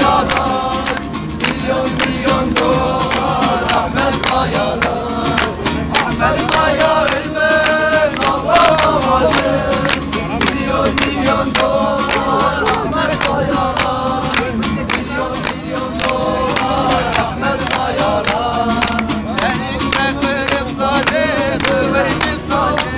kayalar, milyon milyon dolar. Ahmet kayalar, Ahmet Kaya ölmez Allah babacım. Milyon milyon dolar. Ahmet kayalar, milyon milyon dolar. Ahmet kayalar. Elinde kırıp sade, kıvırcık sade.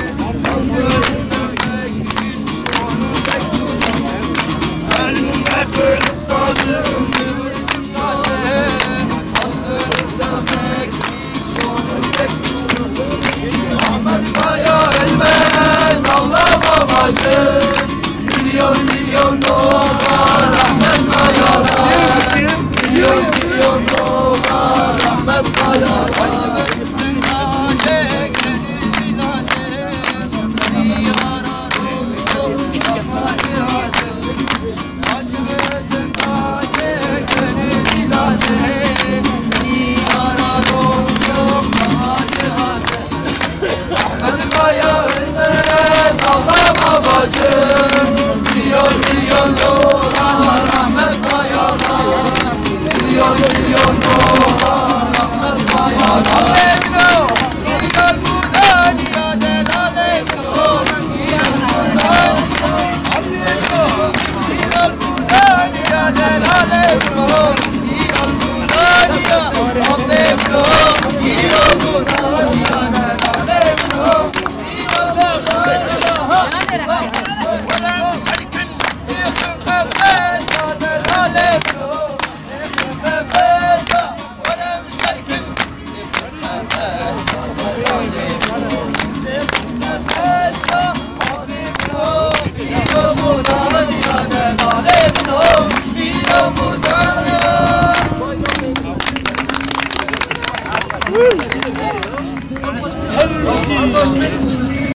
Böyle sadım kıvırcık sade, altını sevmekmiş onun tek suçu. Ahmet Kaya ölmez Allah babacım. Milyon milyon dolar Ahmet Kayalar, milyon milyon dolar Ahmet Kayalar. Başımızın tacı, gönül ilacı, seni ararım çok hacı hacı. Başımızın tacı, gönül ilacı, seni ararım çok hacı hacı. Ahmet Kaya ölmez Allah babacım. Milyon milyon dolar Ahmet Kayalar, milyon milyon dolar Ahmet Kayalar. Aleykum,